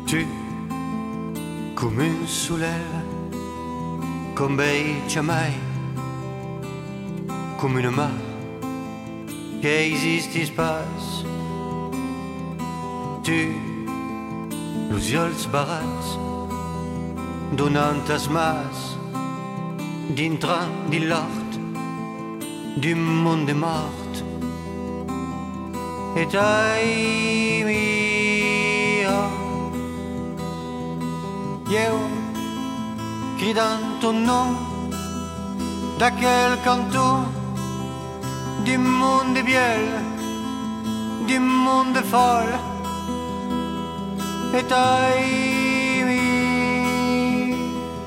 Tu, come un soleil, con bei mai, come una mar che esiste pas. Tu, los ulls barats, donant as mas, dintre di l'art, du monde mort. Et ai mia, io cridant ton nom d'aquel canton du monde biel, du monde folle. Et ai mia.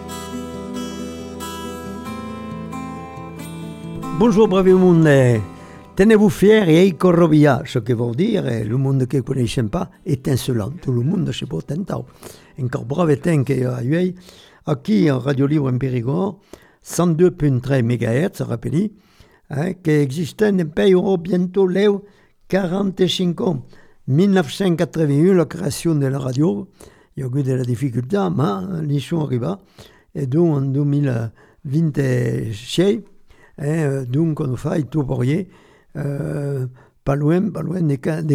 Bonjour bravi monde, tenez-vous fiers et ayez ce que veut dire le monde que ne connaissez pas, étincelant, tout le monde, je sais pas, tentant. Encore brave éteint qu'il y a eu, aquí en Radio Libre en Périgord, 102.3 MHz, rappelez, qui existait un pays bientôt les 45 ans. 1981, la création de la radio, il y a eu de la difficulté, mais l'issue arriva, et donc en 2026, donc on fait tout pour rien, pas loin des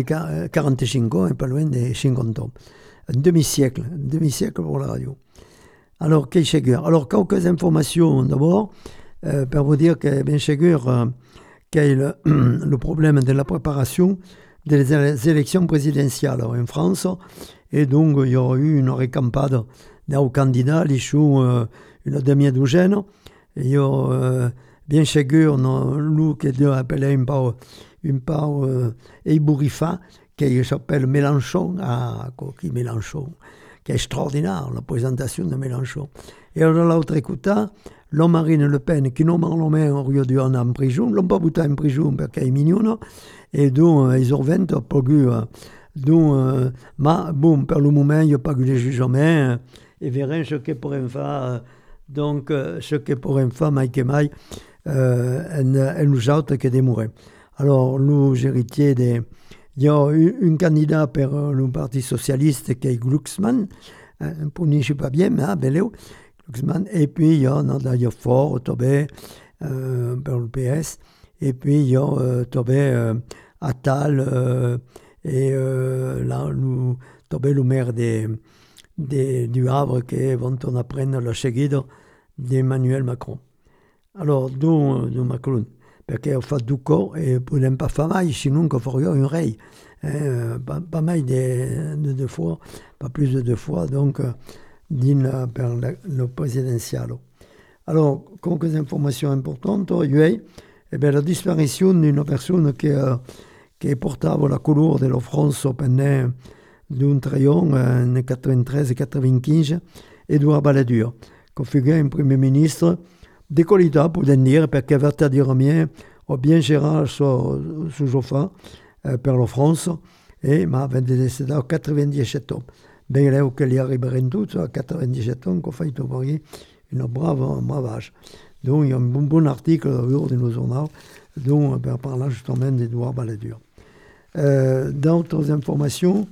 45 ans et pas loin des 50 ans. Un demi-siècle pour la radio. Alors, qu'est-ce que c'est? Alors, quelques informations d'abord, pour vous dire que, bien sûr, qu'il y a le problème de la préparation des élections présidentielles en France, et donc il y aura eu une récampade d'un candidat, l'issue une demi-douzaine, et il y a bien sûr, nous qui est appelé une part ébouriffa, qui s'appelle Mélenchon, Mélenchon, qui est extraordinaire, la présentation de Mélenchon. Et alors, l'autre côté, la Marine Le Pen, qui normalement aurait dû aller en prison, l'ont pas bouté en prison parce qu'elle est mignonne, et donc ils ont 20 pour donc, mais bon, pour le moment, il n'y a pas eu de jugement, et verrons ce que pourrait faire, donc, ce que pourrait faire Mike et Mike, elle nous autres qui démourait. Alors, nous, héritiers des. Il y a un candidat pour le Parti Socialiste qui est Glucksmann, pour ne sais pas bien, mais Glucksmann. Et puis, il y a d'ailleurs Fort, Tobé, pour le PS. Et puis, il y a Tobé, Attal, et là, nous, Tobé, le maire du Havre, qui vont en apprendre la seguida d'Emmanuel Macron. Alors, de Macron. Parce qu'on fait du corps et on n'aime pas faire mal, sinon qu'on ferait un rey. Pas mal de fois, pas plus de 2 fois, donc, pour le présidentiel. Alors, quelques informations importantes, il y a la disparition d'une personne qui portava la couleur de la France pendant d'un triomphe en 93-95, Édouard Balladur, qui fut un premier ministre de qualité, pour dire, parce que vertadirement a bien géré ce joffin pour la France, et m'a décédé à 97 ans. Ben là, qu'il y arriverait tous, à 97 ans, qu'on fait une brave âge. Donc, il y a un bon article de nos journaux, dont on parle justement d'Édouard Balladur. D'autres informations,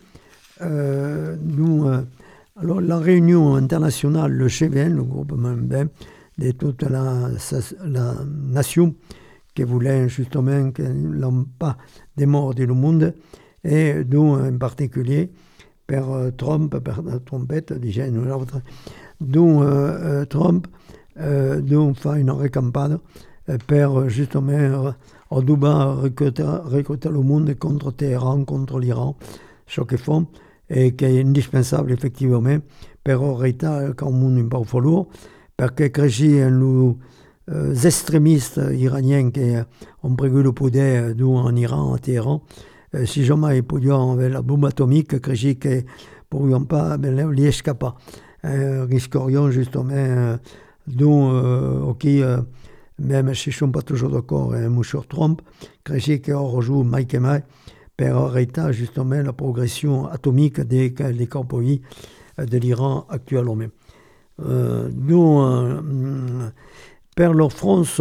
alors la réunion internationale, le G20, le groupe MB, de toute la nation qui voulait justement qu'il n'y ait pas de morts dans le monde, et dont en particulier pour Trump, par la trompette, déjà une autre, dont Trump dont fait une récampade pour justement à Dubaï recruter le monde contre Téhéran, contre l'Iran, ce qu'ils font, et qui est indispensable effectivement pour arrêter quand le monde n'est pas au lourd, parce que les extrémistes iraniens qui ont pris le pouvoir en Iran, à Téhéran, si jamais ils pouvaient avec la bombe atomique, qu'ils ne pourraient pas les échapper. Risquerions justement, même si je ne suis pas toujours d'accord avec M. Trump, qu'ils rejouent Mike et Mike pour arrêter justement la progression atomique des pays de l'Iran actuellement. Per la France,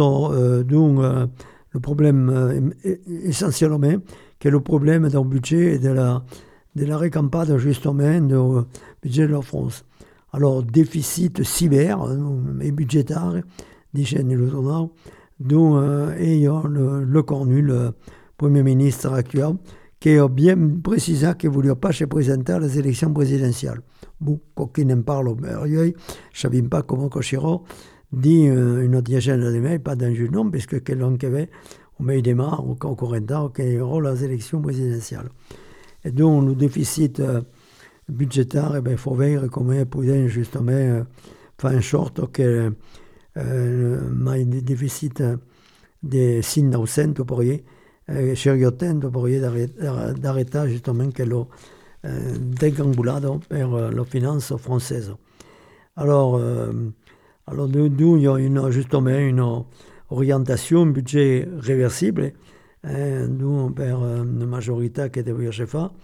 le problème essentiellement, qui est le problème d'un budget et de de la récampade justement du budget de la France. Alors, déficit cyber et budgétaire, dice le journal, dont le Cornu, le Premier ministre actuel, qui a bien précisé qu'il ne voulait pas se présenter à les élections présidentielles. Bon, quand en parle au je ne savais pas comment Cochero dit une dizaine de mai, pas dans le nom, parce que quelqu'un qui avait, on met des marres, au Corentin, qui aura les élections présidentielles. Et donc, le déficit budgétaire, il faut voir comment il peut justement faire en sorte que le déficit de 600 pour y Sceriottendo pour d'arrêter justement que l'ho dégambulato per la finance française. Alors nous, il y a justement une orientation, un budget réversible, nous, per une majorité qui devrait se faire,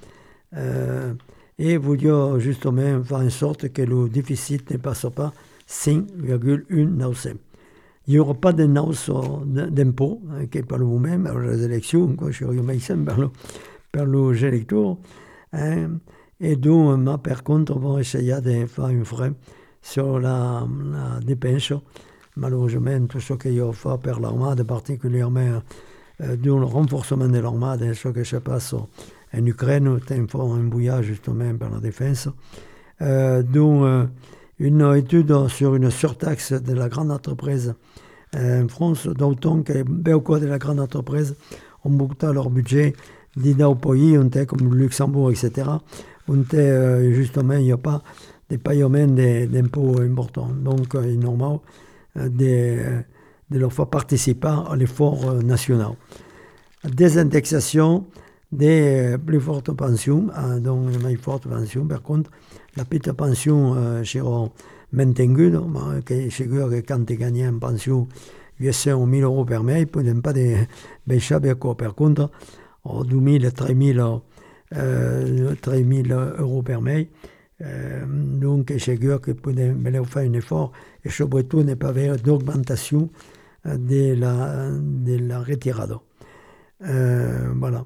et voulons justement faire en sorte que le déficit ne passe pas 5,19%. Il n'y aura pas de hausse d'impôts, qui par le moment, à les élections, je suis remis par les électeurs. Et donc, par contre, on va essayer de faire un frein sur la dépense. Malheureusement, tout ce qu'il y a fait par l'armée, particulièrement le renforcement de l'armée, ce qui se passe en Ukraine, il faut un bouillage justement par la défense. Donc, une étude sur une surtaxe de la grande entreprise en France, d'autant que beaucoup de la grande entreprise ont monté leur budget dans les pays, comme le Luxembourg, etc., où justement il n'y a pas de paiement d'impôts importants. Donc, il est normal de leur faire participer à l'effort national. Des indexations des plus fortes pensions, donc les plus fortes pensions, par contre, la petite pension sera maintenue, qui figure que quand tu gagnes une pension, 800 ou 1000 euros par mois, il ne peut pas baisser beaucoup. Par contre, 2000, 3000 euros par mois, donc c'est sûr que peut faire un effort et surtout ne pas avoir d'augmentation de la retirada. Voilà.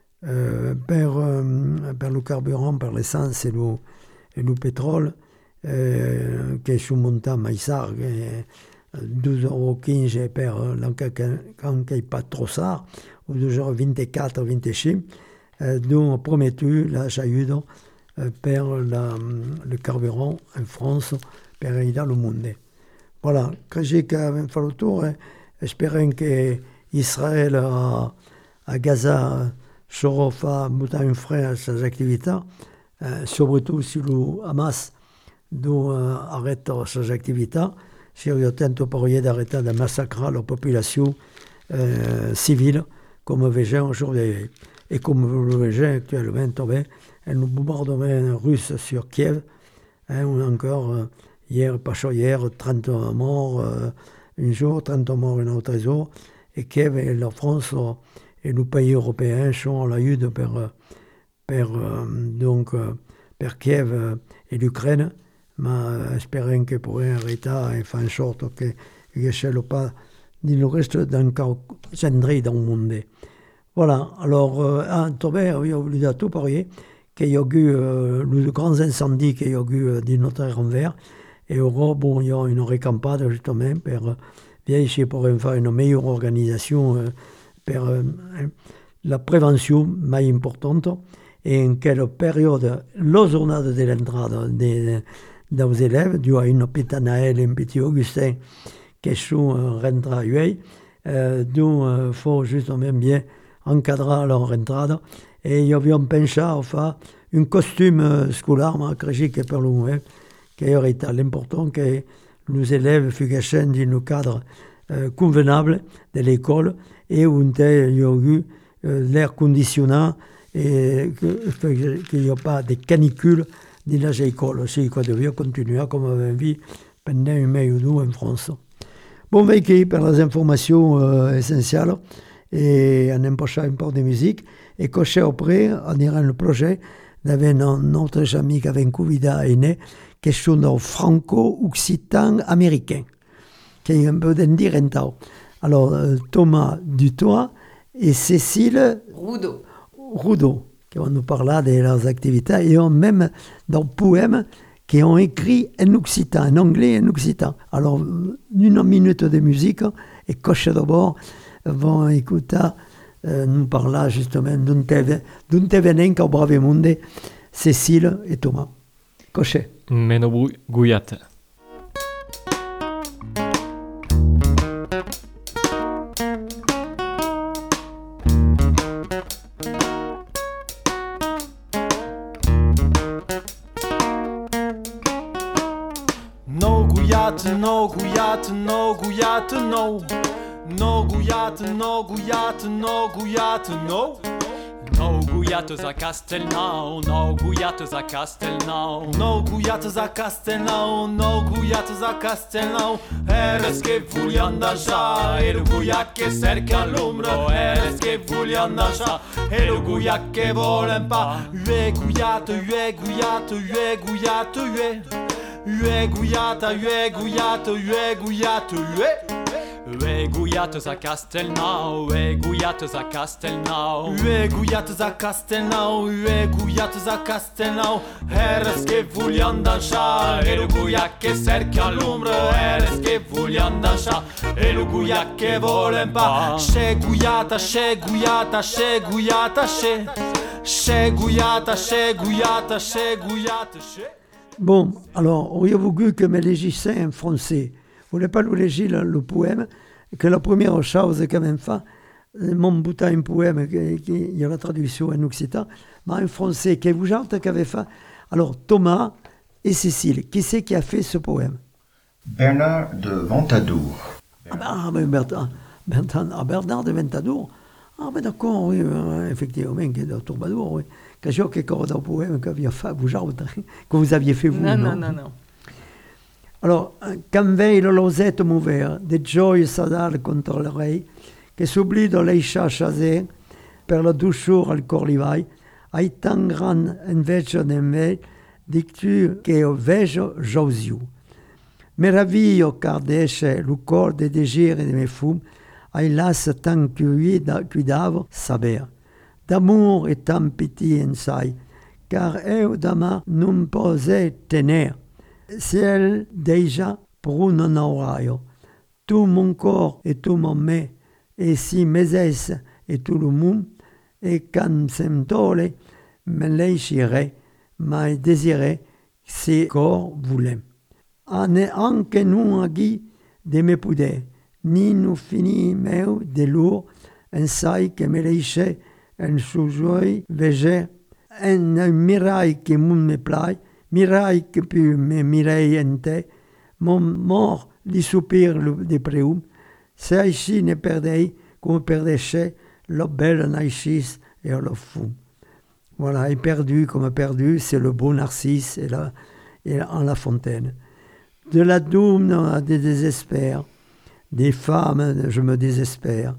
Per le carburant, per l'essence et le pétrole, qui est sous montant maïsar, 12,15 € quand il n'est pas trop ça, ou 2,24 €, 25 €, donc promettu la chayude per le carburant en France, per aider le monde. Voilà, credo che abbiamo fatto il tour, spero che Israël a Gaza saura faire monter un frein à ses activités, surtout si le Hamas arrête ses activités, si il tente pour d'arrêter de massacrer la population civile, comme nous voyons aujourd'hui. Et comme vous le voyez actuellement, le bombardement russe sur Kiev, encore hier, 30 morts un jour, 30 morts un autre jour, et Kiev et la France et les pays européens sont à la lutte per Kiev et l'Ukraine, mais espérons que pourraient arrêter et faire en sorte que ne ne pas le reste d'un calendrier dans le monde. Voilà, alors, Thomas, oui, oublié de tout parler, qu'il y a eu les grands incendies qu'il y a eu dans notre envers, et Europe, bon, il y a une récampade justement pour ici pour faire une meilleure organisation, pour la prévention plus importante, et en quelle période la journée de l'entrée des élèves, dû à une petite Naël et un petit Augustin qui sont rentrés à Huey, donc il faut justement bien encadrer leur rentrée, et ils avaient pensé à faire un costume scolaire, mais que pour le moment, qui est l'important que les élèves fussent dans le cadre convenable de l'école et où il y a eu l'air conditionné et qu'il n'y a pas de canicule dans les écoles. C'est qu'on devait continuer comme on avait vu pendant un mois ou deux en France. Bon, voici pour les informations essentielles et on empocha un peu de musique et coché après on ira le projet d'avoir notre ami qui avait un Covid né qui sont franco-occitan américain qui est un peu d'indirentao. Alors Thomas Dutoit et Cécile Roudot. qui vont nous parler de leurs activités, et ont même dans poèmes qui ont écrit en occitan, en anglais et en occitan. Alors, 1 minute de musique, et Coche de bord vont écouter nous parler justement d'un événement au Bravemunde, Cécile et Thomas. Coche. Meno Guyate. No Guyate, no Guyate, no Guyate, no. No Guyate, no Guyate, no Guyate, no. No Guyates a Castelnau, no Guyates a Castelnau. No Guyates a Castelnau, no Guyates a Castelnau. Eres che vogliano lasciare, e lo Guyac che cerca l'ombra. Eres che vogliano lasciare, e lo Guyac che vuole pa. Ue Guyate, ue Guyate, ue Guyate, ue. Ue Guyata, ue Guyate, ue Guyate, ue. Ue Guyates a Castelnau, ue Guyates a Castelnau. Ue Guyates a Castelnau, ue Guyates a Castelnau. Eres che vogliano lasciare, e lo Guyac che cerca l'ombra. Eres che vogliano lasciare, e lo Guyac che vuole pa. Che Guyata, che Guyata, che Guyata, che. Che Guyata, che Guyata, che Guyata, che. Bon, alors, auriez-vous vu que mes légissais en français? Vous voulez pas nous léger le poème? Que la première chose que même fait, mon boutin un poème, il y a la traduction en occitan, mais en français, que vous avez qu'avait fait. Alors, Thomas et Cécile, qui c'est qui a fait ce poème? Bernard de Ventadour. Bernard de Ventadour. Ah, ben d'accord, oui, effectivement, qui est de Tourbadour, oui. Que j'ai aucun corps d'un poème que vous aviez fait vous. Non. Alors, quand veille le losette m'ouvert, de joie s'adale contre l'oreille, que s'oublie de l'eixa chasé, per la doucheur al cor li vai, ai tan gran enveja d'envei, dic-tu que vejo Josiu. Meraviglio car d'esce le cor de désir et de mes fums, ai las tan cuidavo saber. D'amour et tant pitié ensai, car eu dama non posé tener. Ciel déjà pour un oraio, tout mon corps et tout mon mets, et si mes es et tout le monde, et quand semtole, me léchirait, mais désiré, si corps voulait. Anche non agui de me puder, ni nous fini meu de lourd, ensai que me léchait, en sous-joie végé, en miraille qui me plaît, miraille que pu me mireille en te, mon mort li soupir de preum, se així ne perdei, comme perdéchait le bel naïchis et le fou. Voilà, et perdu comme perdu, c'est le beau Narcisse et en la fontaine. De la doum à des désespères, des femmes, je me désespère.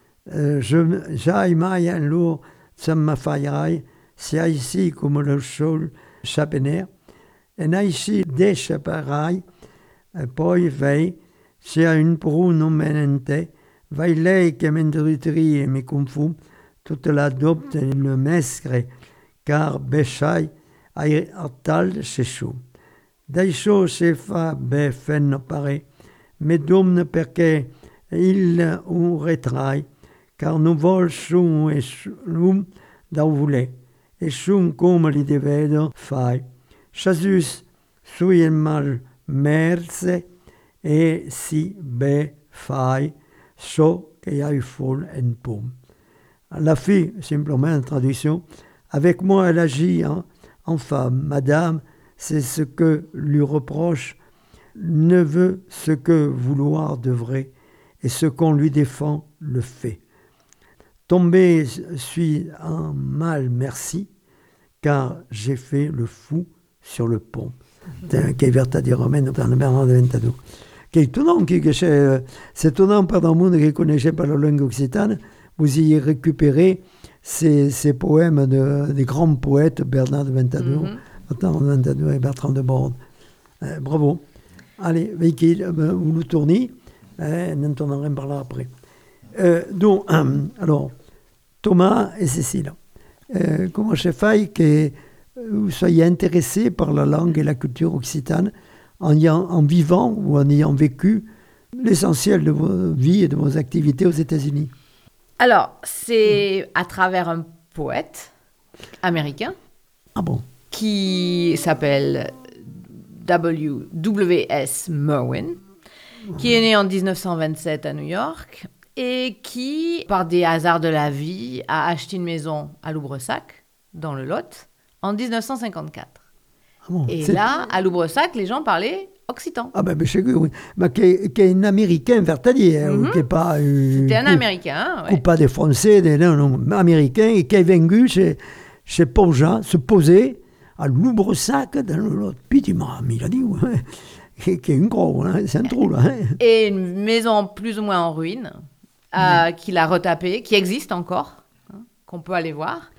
J'aille maille un lourd, ça me faille, c'est ici comme le chol chapener, et ici des pareil, poi vei, c'est une prou non menente, vai lei che m'indrutrie et me confond, toute la dopte le mescre, car béchai ai atal chechou. D'això se fa be fenno pare, mais domne perché il un retrai, car nous vol sum e sum da voulait, et sum come li devedo fai. Chasus sui il mal merce, et si be fai, so che hai fol en pom. La fille, simplement en traduction, avec moi elle agit en femme. Madame, c'est ce que lui reproche, ne veut ce que vouloir devrait, et ce qu'on lui défend le fait. Tombé suis en mal merci, car j'ai fait le fou sur le pont. Che è verta di Romaine per Bernard de Ventadour. Che è étonnant, c'est étonnant par le monde qui ne connaissait pas la langue occitane, vous y récupérez ces poèmes des grands poètes, Bernard de Ventadour, Bertrand de Ventadour et Bertrand de Bordes. Bravo. Allez, vous nous tournez, nous tournerons par là après. Donc, alors, Thomas et Cécile. comment je fais que vous soyez intéressé par la langue et la culture occitane en vivant ou en ayant vécu l'essentiel de vos vies et de vos activités aux États-Unis? Alors, c'est à travers un poète américain qui s'appelle W.S. Merwin, qui est né en 1927 à New York et qui, par des hasards de la vie, a acheté une maison à Loubresac, dans le Lot, en 1954. Là, à Loubresac, les gens parlaient occitan. Ah ben, c'est que oui. Mais qui est un Américain, vertadier, qui n'est pas... C'était un Américain, ou pas des Français, non, Américain, et qui est venu chez pauvres gens, se poser à Loubresac, dans le Lot. Puis il a dit, ouais, qui est une gros, hein, c'est un trou, là. Et une maison plus ou moins en ruine, qu'il a retapée, qui existe encore, qu'on peut aller voir.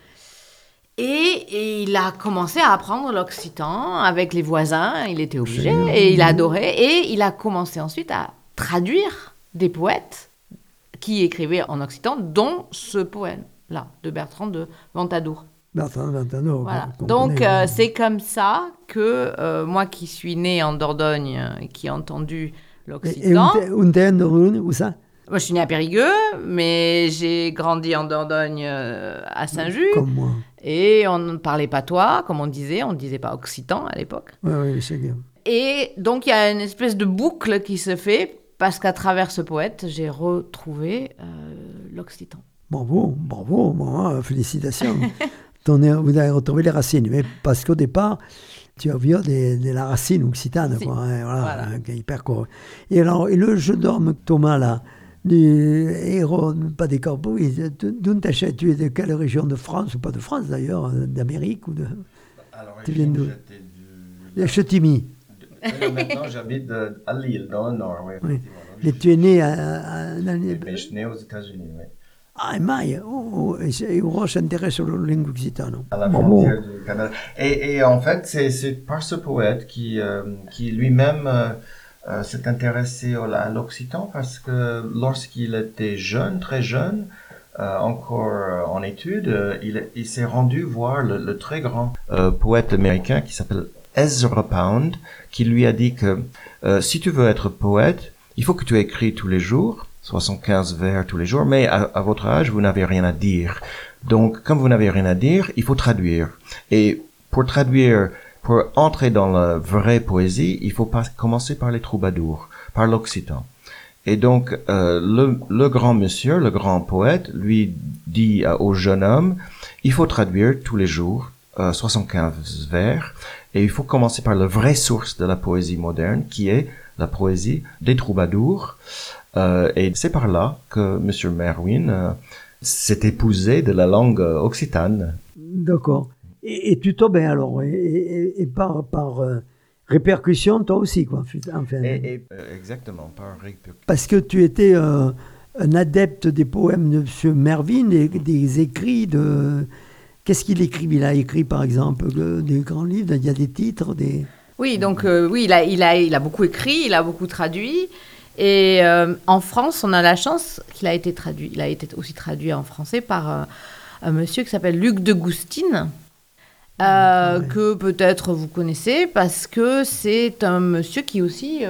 Et il a commencé à apprendre l'occitan avec les voisins, il était obligé, et il adorait. Et il a commencé ensuite à traduire des poètes qui écrivaient en occitan, dont ce poème-là, de Bertrand de Ventadour. Voilà. Donc, c'est comme ça que moi qui suis née en Dordogne et qui ai entendu l'occitan... Et où t'es en Dordogne, où ça? Moi, je suis née à Périgueux, mais j'ai grandi en Dordogne à Saint-Just. Comme moi. Et on ne parlait pas patois, comme on ne disait pas occitan à l'époque. Oui, c'est bien. Et donc, il y a une espèce de boucle qui se fait, parce qu'à travers ce poète, j'ai retrouvé l'occitan. Bravo, félicitations. Vous avez retrouvé les racines, mais parce qu'au départ, tu as vu de la racine occitane, si. Quoi, hein, voilà. Hyper court. Et alors, et le jeu d'homme, Thomas, là, du héros, pas des corbeaux, d'où t'achètes? Tu es de quelle région de France, ou pas de France d'ailleurs, d'Amérique ou de... Tu viens d'où? De Chetigny. Maintenant, j'habite à Lille, dans le Nord, oui. Effectivement. Mais tu es né Mais je suis né aux États-Unis, oui. Ah, mai, et Roche s'intéresse sur la langue occitane. À la frontière du Canada. Et en fait, c'est par ce poète qui lui-même s'est intéressé à l'occitan, parce que lorsqu'il était jeune, très jeune, encore en études, il s'est rendu voir le très grand poète américain qui s'appelle Ezra Pound, qui lui a dit que si tu veux être poète, il faut que tu écris tous les jours, 75 vers tous les jours, mais à votre âge, vous n'avez rien à dire. Donc, comme vous n'avez rien à dire, il faut traduire. Et pour traduire, pour entrer dans la vraie poésie, il faut commencer par les troubadours, par l'occitan. Et donc, le grand monsieur, le grand poète, lui dit au jeune homme, il faut traduire tous les jours 75 vers, et il faut commencer par la vraie source de la poésie moderne, qui est la poésie des troubadours. Et c'est par là que M. Merwin s'est épousé de la langue occitane. D'accord. Et tu tombes alors, et par répercussion, toi aussi, quoi. Enfin, exactement, par répercussion. Parce que tu étais un adepte des poèmes de M. Merwin, des écrits de... Qu'est-ce qu'il écrit? Il a écrit, par exemple, des grands livres, il y a des titres, des... Oui, donc oui, il a beaucoup écrit, il a beaucoup traduit. Et en France, on a la chance qu'il a été traduit. Il a été aussi traduit en français par un monsieur qui s'appelle Luc de Goustine, que peut-être vous connaissez, parce que c'est un monsieur qui aussi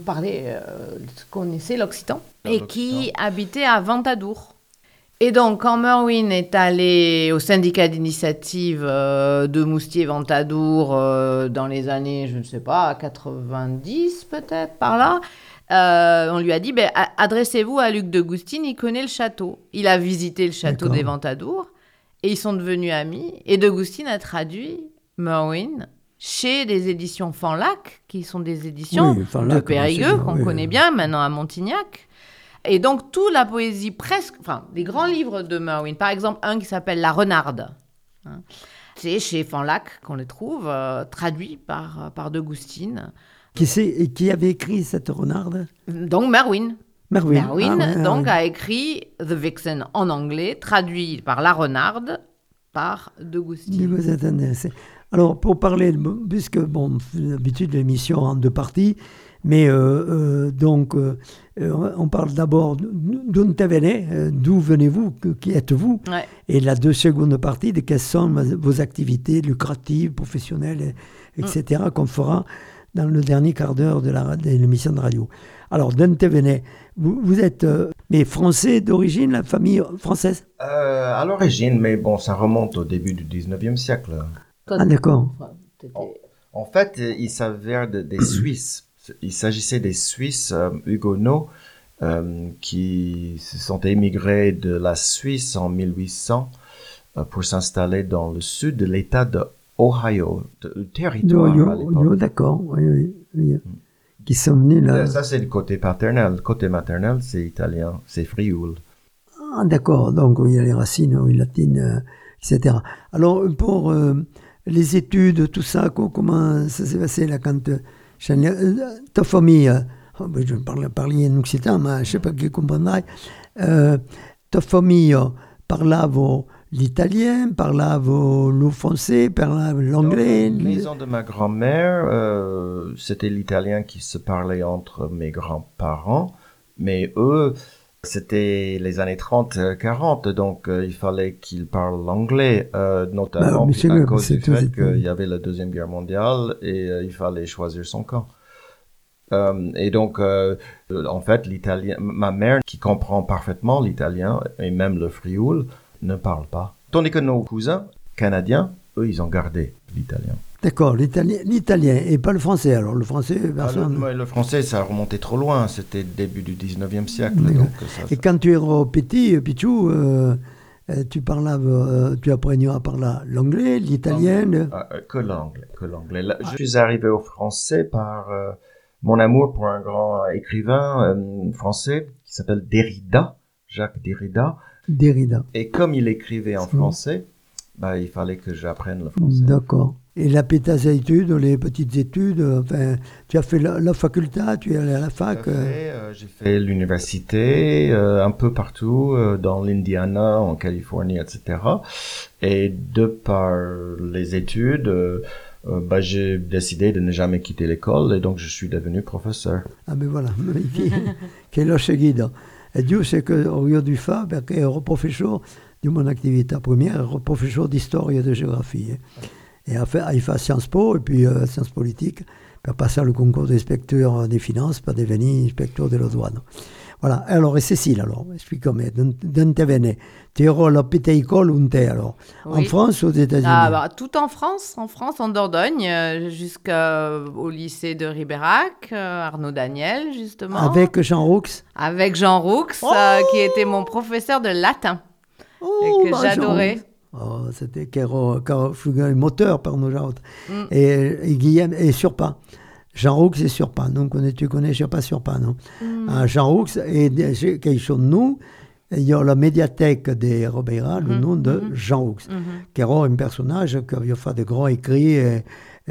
connaissait l'occitan et qui habitait à Ventadour. Et donc, quand Merwin est allé au syndicat d'initiative de Moustier-Ventadour dans les années, je ne sais pas, 90 peut-être, par là, on lui a dit, adressez-vous à Luc de Goustine, il connaît le château. Il a visité le château des Ventadour et ils sont devenus amis. Et de Goustine a traduit Merwin chez des éditions Fanlac, qui sont des éditions de Périgueux, qu'on connaît bien maintenant à Montignac. Et donc, toute la poésie, des grands livres de Merwin, par exemple, un qui s'appelle La Renarde, c'est chez Fanlac qu'on les trouve, traduit par de Goustine. Qui avait écrit cette renarde? Donc, Merwin. A écrit The Vixen en anglais, traduit par La Renarde, par de Goustine. Alors, pour parler, puisque, d'habitude, l'émission en deux parties, Mais donc, on parle d'abord d'où d'où venez-vous, qui êtes-vous, Ouais. et la seconde partie de quelles sont vos activités lucratives, professionnelles, etc., qu'on fera dans le dernier quart d'heure de l'émission de radio. Alors, d'où venez vous êtes mais français d'origine, la famille française? À l'origine, mais bon, ça remonte au début du 19e siècle. Ah, d'accord. En fait, il s'avère des Suisses. Il s'agissait des Suisses huguenots qui se sont émigrés de la Suisse en 1800 pour s'installer dans le sud de l'État de Ohio, le territoire à l'époque. D'accord, oui. Qui sont venus là. Ça, c'est le côté paternel. Le côté maternel, c'est italien, c'est Frioul. Ah, d'accord, donc il y a les racines latines, etc. Alors, pour les études, tout ça, comment ça s'est passé là quand ta famille, je parlais en occitan, mais je ne sais pas qui comprendrait, ta famille parlava l'italien, parlava le français, parlava l'anglais. Dans la maison de ma grand-mère, c'était l'italien qui se parlait entre mes grands-parents, mais eux, c'était les années 30-40, donc il fallait qu'ils parlent l'anglais, notamment à cause du fait qu'il y avait la Deuxième Guerre mondiale et il fallait choisir son camp. Et donc, en fait, l'italien, ma mère, qui comprend parfaitement l'italien et même le frioul, ne parle pas. Tandis que nos cousins canadiens, eux, ils ont gardé l'italien. D'accord, l'italien et pas le français. Alors le français, personne. Le français, ça a remonté trop loin. C'était début du 19e siècle. Donc, et quand tu étais petit, Pichou, tu apprenais à parler l'anglais, l'italien. Que l'anglais. Je suis arrivé au français par mon amour pour un grand écrivain français qui s'appelle Derrida, Jacques Derrida. Et comme il écrivait en français, il fallait que j'apprenne le français. D'accord. Et les petites études, enfin, tu as fait la faculté, tu es allé à la fac. J'ai fait l'université, un peu partout, dans l'Indiana, en Californie, etc. Et de par les études, j'ai décidé de ne jamais quitter l'école et donc je suis devenu professeur. Ah ben voilà, che l'ho seguito. E Dio c'est que io di fa perché ero professore di mon attività première, ero professore di storia e di geografia. Et il fait Sciences Po et puis Sciences politiques pour passer le concours d'inspecteur des finances pour devenir inspecteur de la douane. Voilà. Alors, et Cécile, alors, explique-moi, d'où tu venais? Tu es à la petite école où tu es, alors? Oui. En France ou aux États-Unis? Tout en France, en Dordogne, jusqu'au lycée de Ribérac, Arnaud Daniel, justement. Avec Jean Roux? Avec Jean Roux, qui était mon professeur de latin, et que j'adorais. C'était un moteur par nos gens. Et Guillaume et Surpas. Jean Roux et Surpas. Donc, tu connais Surpas, non? Jean Roux, et quand ils sont nous, il y a la médiathèque de Robera, le nom de Jean Roux, qui est un personnage qui a fait de grands écrits et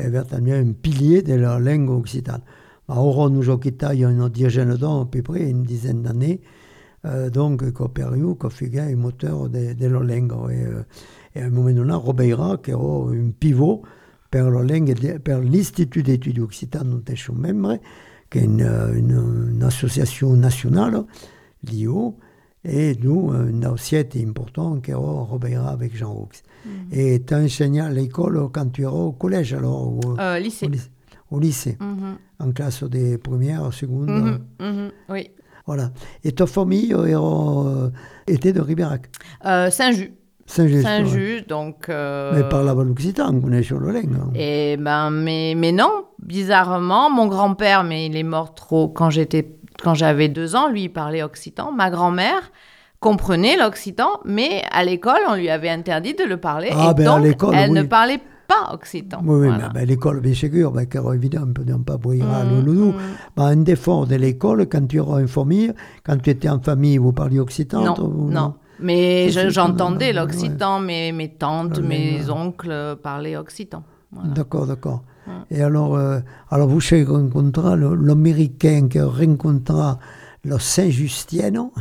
un pilier de la langue occitane. Ora, nous avons quitté il y a une dizaine d'années, à peu près une dizaine d'années. Donc, qui a fait un moteur de la langue. Et à un moment donné, Robeira, qui est un pivot pour la langue, pour l'Institut d'études occitanes dont je suis membre, qui est une association nationale, l'IO, et nous, une société importante qui est Robeira avec Jean Roux. Et tu as enseigné à l'école quand tu étais au collège, alors? Lycée. Au lycée, en classe de première, seconde. Oui. Voilà. Et ta famille était de Ribérac? Saint-Just, donc... Mais parlava l'occitan, on connaît sur le langue. Et mais non, bizarrement, mon grand-père, mais il est mort trop quand j'avais 2 ans, lui, il parlait occitan. Ma grand-mère comprenait l'occitan, mais à l'école, on lui avait interdit de le parler. Donc, elle ne parlait pas occitan. Oui, voilà. Mais à l'école, bien sûr, car évidemment, on ne peut pas boire le loulou. Un défaut de l'école, quand tu étais en famille, quand tu étais en famille, vous parliez occitan? Non. Mais j'entendais l'occitan, mes tantes, mes oncles parlaient occitan. Voilà. D'accord. Et alors vous avez rencontré l'Américain qui rencontra le Saint-Justien.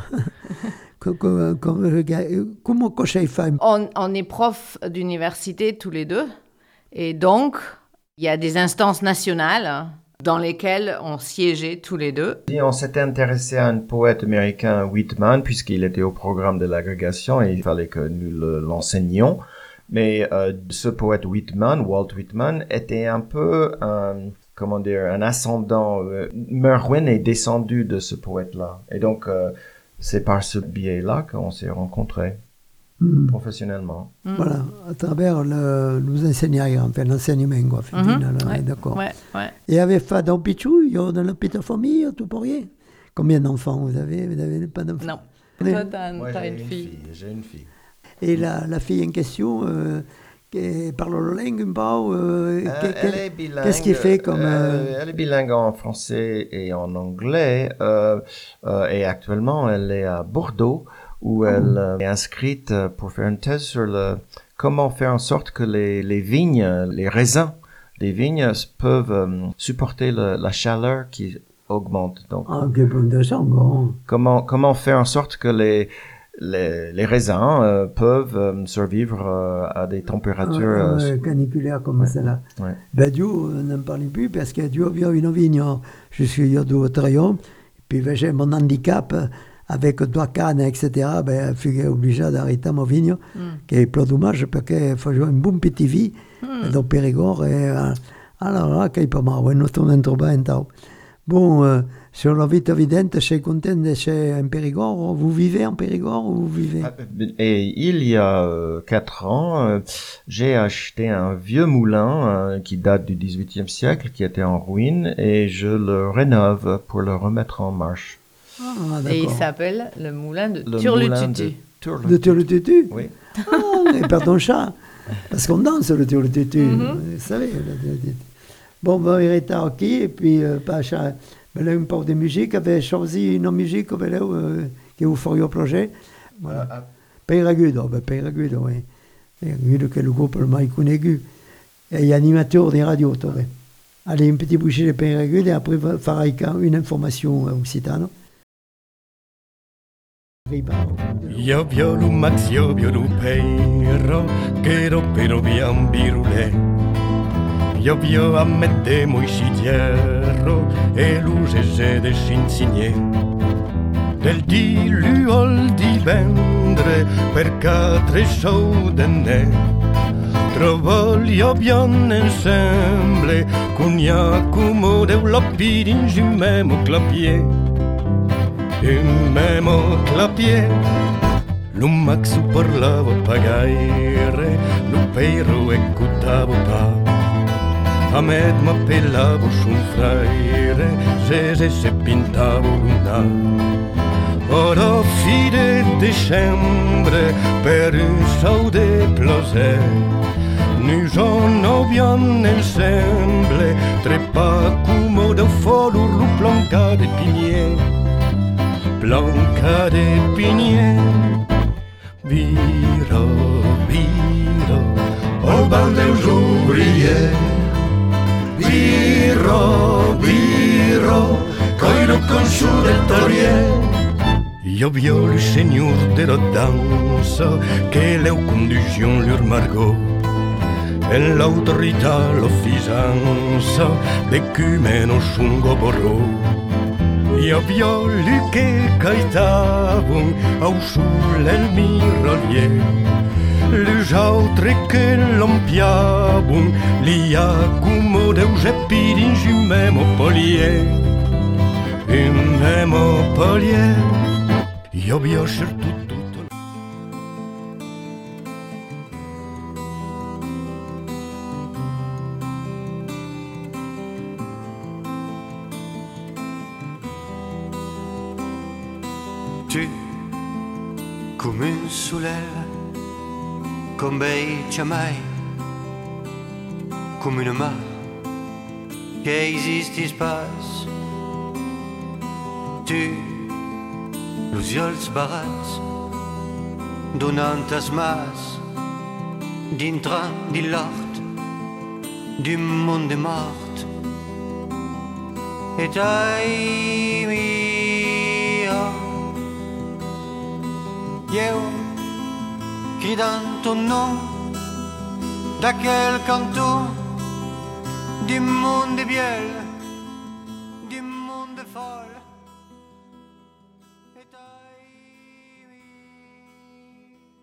Comment ça fait? On est prof d'université tous les deux. Et donc, il y a des instances nationales dans lesquels on siégeait tous les deux. Et on s'était intéressé à un poète américain, Whitman, puisqu'il était au programme de l'agrégation et il fallait que nous l'enseignions. Mais ce poète Whitman, Walt Whitman, était un peu un ascendant. Merwin est descendu de ce poète-là. Et donc, c'est par ce biais-là qu'on s'est rencontrés professionnellement. Voilà, à travers nos enseignements, enfin l'enseignement, quoi. Ouais, d'accord. Ouais. Et avec Fadon Pichou, il y a dans la petite famille, tout pour rien. Combien d'enfants vous avez pas d'enfants? Non. Oui. Toi, t'as J'ai une fille. J'ai une fille. Et la fille en question, qui parle la langue un peu, Elle est bilingue. qu'est-ce qu'il fait comme... Elle est bilingue en français et en anglais. Et actuellement, elle est à Bordeaux, où elle est inscrite pour faire une thèse sur comment faire en sorte que les vignes, les raisins des vignes peuvent supporter la chaleur qui augmente. Donc, quel peu de sang, comment faire en sorte que les raisins peuvent survivre à des températures caniculaires comme celle-là. Ouais. Ben, Dieu, n'en parle plus parce que Dieu vient une vigne. Je suis au Trayon, puis ben, j'ai mon handicap avec 2 cannes, etc. Ben, je suis obligé d'arrêter mon vigne, qui est plein dommage parce qu'il faut jouer un bon petit vie dans Périgord. Et alors là, qu'il peut m'avoir une autre entreprise. Bon, sur la vie évidente, je suis content d'être en Périgord. Vous vivez en Périgord ou vous vivez? Et il y a 4 ans, j'ai acheté un vieux moulin qui date du XVIIIe siècle, qui était en ruine, et je le rénove pour le remettre en marche. Et il s'appelle le moulin de Le Turlututu. De Turlututu? Oui. Et pardon chat, parce qu'on danse le Turlututu, vous savez. Le Turlututu. Bon, ben, il est ok, et puis, Pacha, ben, là, un peu de musique, avait choisi une musique ben, là, que vous feriez au projet. Voilà. Peiragudo, oui. Peiragudo, que le groupe le mai connu. Et il y a animateur des radios, toi. Allez, une petite bouchée de Peiragudo, et après, faire une information occitane. Io violu max, io violu peiro, che rompero via un birulè. Io vio ammette moiscitiero e luce de scinsigne. Del diluol di vendre per 4 show de ne. Trovolio bien ensemble, con Iacumo de l'oppidi in gimmemo clapier. In memo clapier, l'ummaxu parlavo pagaire, l'upeiro ecutavo pa. A me m'appellavo su un fraire, se pintavo luna. Ora fine dicembre per un show de plosè. Nous en bien ensemble, trepa como de folur lu planca de pinier. Blanca de pinier, viro, au bal dels ouvriers. Viro, coiro con su del torier. Io vio le seigneur de la danse, que leu conduction leur margot. En l'autorità, l'offisanza, d'ecumeno sungo borro. Io violi che caitavon au sul el mirolier. Les autres che l'ompiavon, li Iacumo deuge pidin in memo polier. In memo polier, io vi ho scelto tutto. Tu, come un soleil, comme beige mai, come una mar che esiste pas. Tu, los ulls barats, donant as mas, dintre di l'art, du monde mort. Et ai mia, io, cridant ton nom, d'aquel canton du monde biel, taille